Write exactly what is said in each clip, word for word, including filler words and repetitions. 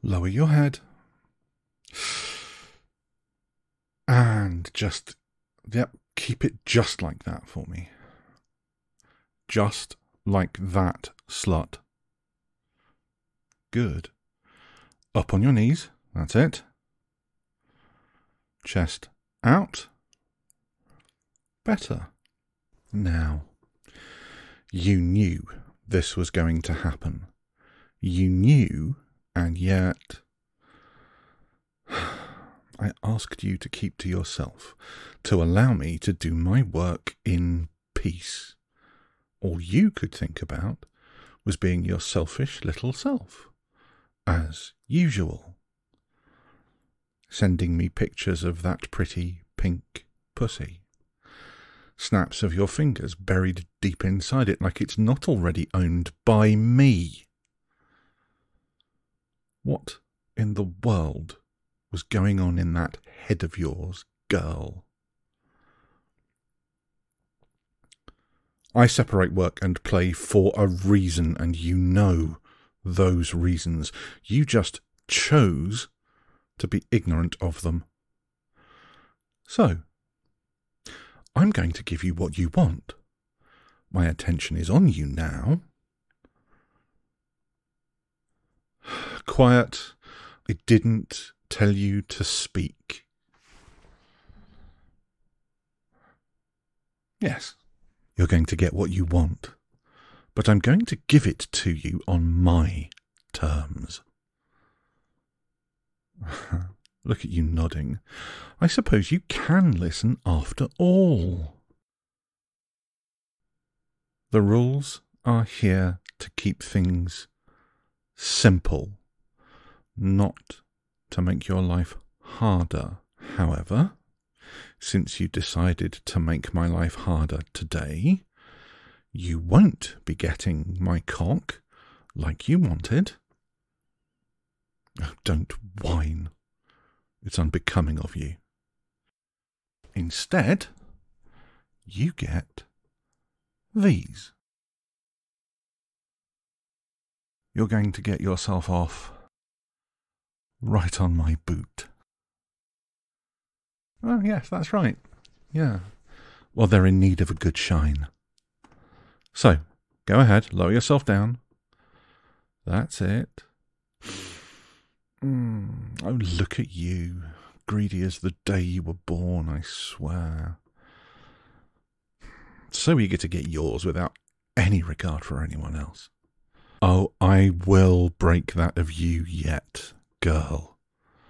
Lower your head. And just, yep, keep it just like that for me. Just like that, slut. Good. Up on your knees. That's it. Chest out. Better. Now, you knew this was going to happen. You knew, and yet I asked you to keep to yourself, to allow me to do my work in peace. All you could think about was being your selfish little self, as usual. Sending me pictures of that pretty pink pussy. Snaps of your fingers buried deep inside it like it's not already owned by me. What in the world was going on in that head of yours, girl? I separate work and play for a reason, and you know those reasons. You just chose to be ignorant of them. So, I'm going to give you what you want. My attention is on you now. Quiet. I didn't tell you to speak. Yes, you're going to get what you want, but I'm going to give it to you on my terms. Look at you nodding. I suppose you can listen after all. The rules are here to keep things simple, not to make your life harder. However, since you decided to make my life harder today, you won't be getting my cock like you wanted. Oh, don't whine. It's unbecoming of you. Instead, you get these. You're going to get yourself off right on my boot. Oh, yes, that's right. Yeah. Well, they're in need of a good shine. So, go ahead, lower yourself down. That's it. Mm, oh, look at you. Greedy as the day you were born, I swear. So eager to get yours without any regard for anyone else. Oh, I will break that of you yet, girl.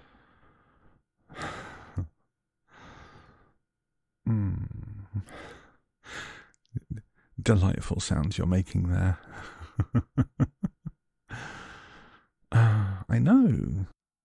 mm. Delightful sounds you're making there. uh, I know.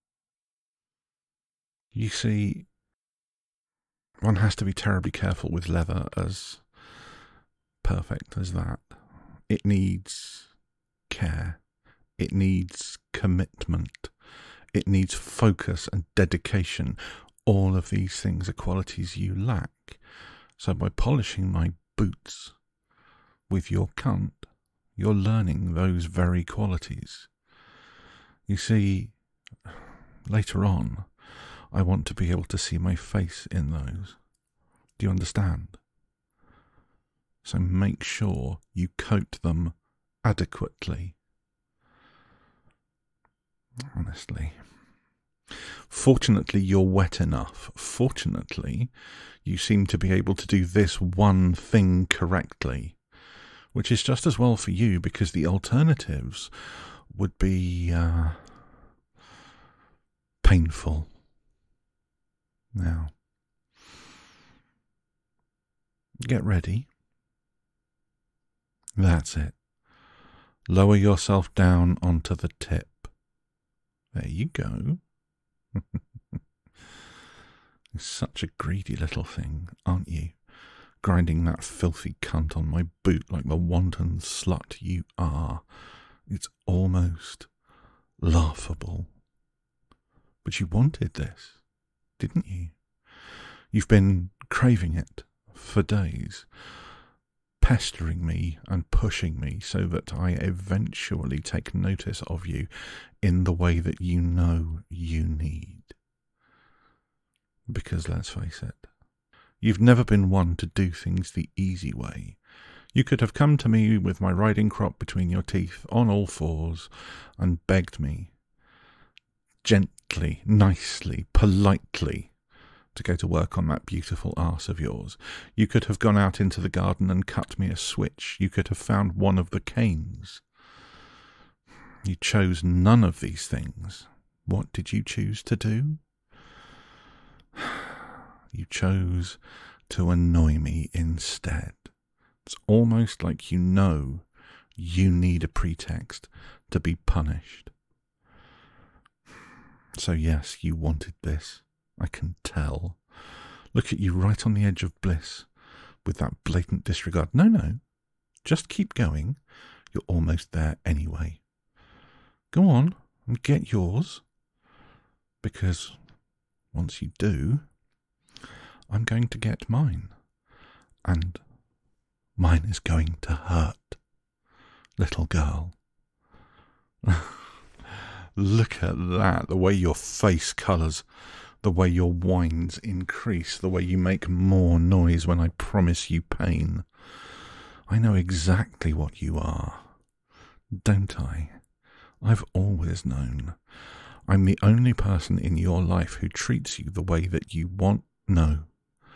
You see, one has to be terribly careful with leather as perfect as that. It needs care. It needs commitment. It needs focus and dedication. All of these things are qualities you lack. So by polishing my boots with your cunt, you're learning those very qualities. You see, later on, I want to be able to see my face in those. Do you understand? So make sure you coat them adequately. Honestly. Fortunately, you're wet enough. Fortunately, you seem to be able to do this one thing correctly, which is just as well for you because the alternatives would be uh, painful. Now, get ready. That's it. Lower yourself down onto the tip. There you go. You're such a greedy little thing, aren't you? Grinding that filthy cunt on my boot like the wanton slut you are. It's almost laughable. But you wanted this, didn't you? You've been craving it for days. pestering me and pushing me so that I eventually take notice of you in the way that you know you need. Because let's face it, you've never been one to do things the easy way. You could have come to me with my riding crop between your teeth on all fours and begged me gently, nicely, politely to go to work on that beautiful arse of yours. You could have gone out into the garden and cut me a switch. You could have found one of the canes. You chose none of these things. What did you choose to do? You chose to annoy me instead. It's almost like you know you need a pretext to be punished. So yes, you wanted this. I can tell. Look at you right on the edge of bliss with that blatant disregard. No, no. Just keep going. You're almost there anyway. Go on and get yours. Because once you do, I'm going to get mine. And mine is going to hurt. Little girl. Look at that. The way your face colours. The way your whines increase, the way you make more noise when I promise you pain. I know exactly what you are, don't I? I've always known. I'm the only person in your life who treats you the way that you want, no,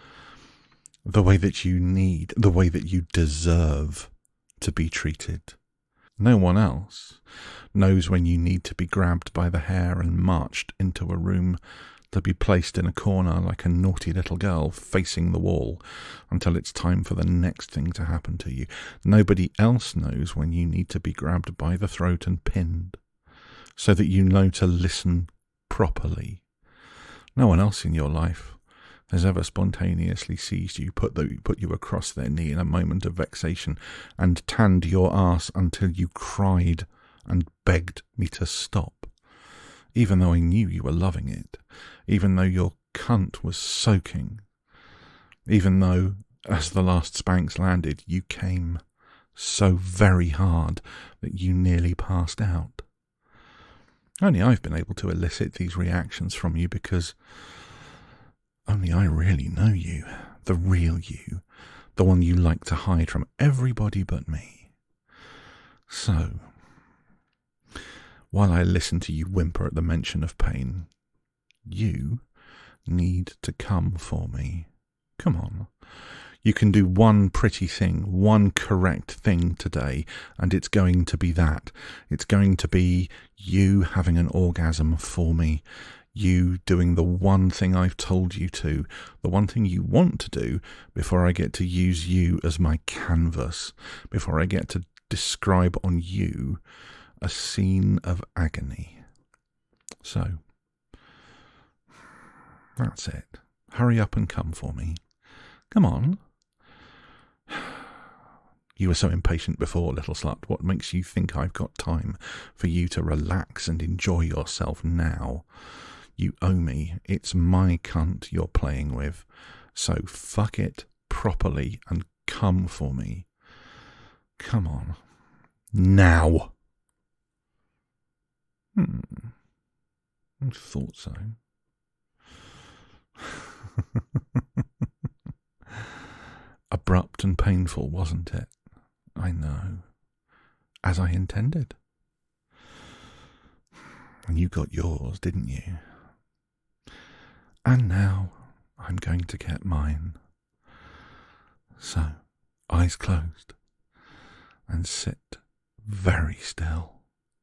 the way that you need, the way that you deserve to be treated. No one else knows when you need to be grabbed by the hair and marched into a room to be placed in a corner like a naughty little girl facing the wall until it's time for the next thing to happen to you. Nobody else knows when you need to be grabbed by the throat and pinned so that you know to listen properly. No one else in your life has ever spontaneously seized you, put, the, put you across their knee in a moment of vexation and tanned your arse until you cried and begged me to stop. Even though I knew you were loving it, even though your cunt was soaking, even though, as the last Spanx landed, you came so very hard that you nearly passed out. Only I've been able to elicit these reactions from you because only I really know you, the real you, the one you like to hide from everybody but me. So, while I listen to you whimper at the mention of pain, you need to come for me. Come on. You can do one pretty thing, one correct thing today, and it's going to be that. It's going to be you having an orgasm for me, you doing the one thing I've told you to, the one thing you want to do before I get to use you as my canvas, before I get to describe on you a scene of agony. So, that's it. Hurry up and come for me. Come on. You were so impatient before, little slut. What makes you think I've got time for you to relax and enjoy yourself now? You owe me. It's my cunt you're playing with. So fuck it properly and come for me. Come on. Now. Hmm. I thought so. Abrupt and painful, wasn't it? I know. As I intended. And you got yours, didn't you? And now I'm going to get mine. So, eyes closed, and sit very still.